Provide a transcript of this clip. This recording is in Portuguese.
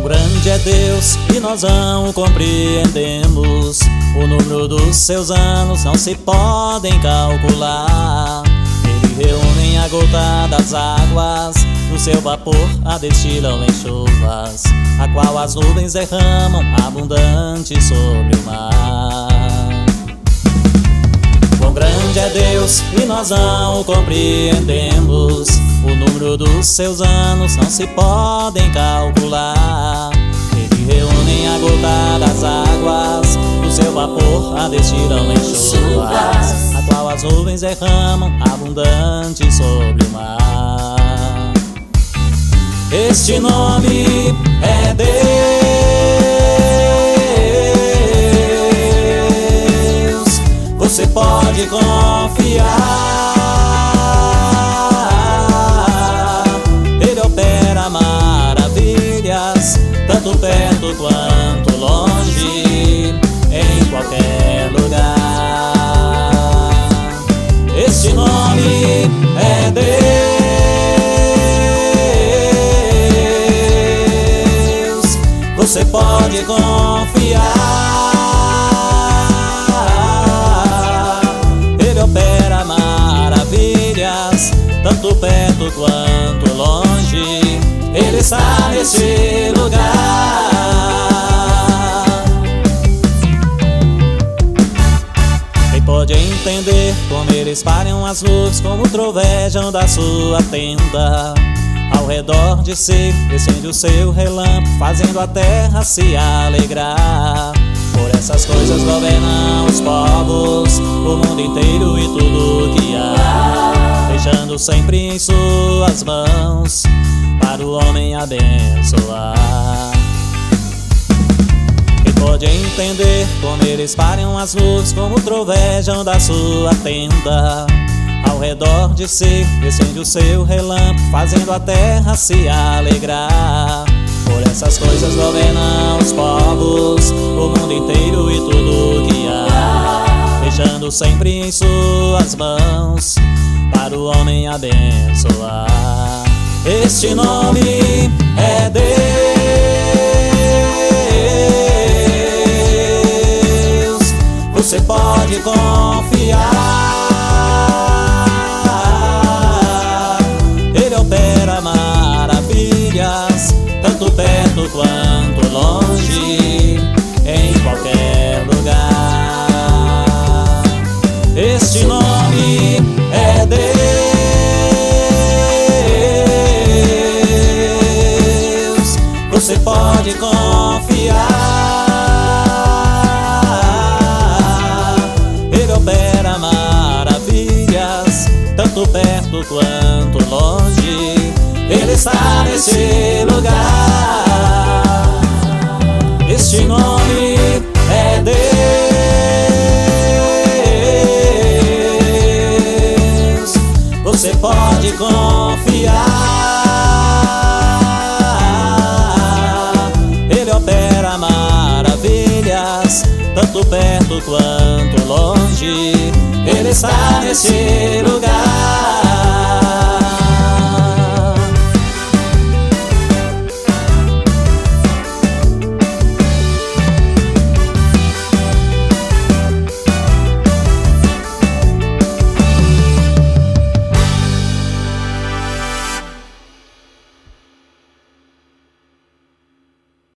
Grande é Deus e nós não o compreendemos. O número dos seus anos não se podem calcular. Ele reúne a gota das águas, do seu vapor a destilam em chuvas, a qual as nuvens derramam abundante sobre o mar. Quão grande é Deus e nós não o compreendemos. O número dos seus anos não se podem calcular. Ele reúne a gota das águas, do seu vapor a destilam em chuvas, a qual as nuvens derramam abundante sobre o mar. Este nome é Deus, você pode confiar. Tanto perto quanto longe, em qualquer lugar. Este nome é Deus, você pode confiar. Ele opera maravilhas, tanto perto quanto longe. Ele está nesse lugar. Quem pode entender como eles espalham as luzes, como trovejam da sua tenda? Ao redor de si descende o seu relâmpago, fazendo a terra se alegrar. Por essas coisas governam os povos, o mundo inteiro e tudo que há, deixando sempre em suas mãos para o homem abençoar. Quem pode entender como eles espalham as luzes, como trovejam da sua tenda? Ao redor de si descende o seu relâmpago, fazendo a terra se alegrar. Por essas coisas governam os povos, o mundo inteiro e tudo que há, deixando sempre em suas mãos para o homem abençoar. Este nome é Deus, você pode confiar. Ele opera maravilhas, tanto perto quanto longe, em qualquer lugar. Este nome é Deus, você pode confiar. Ele opera maravilhas, tanto perto quanto longe. Ele está nesse lugar. Este nome é Deus, você pode confiar. Tanto perto quanto longe, ele está nesse lugar.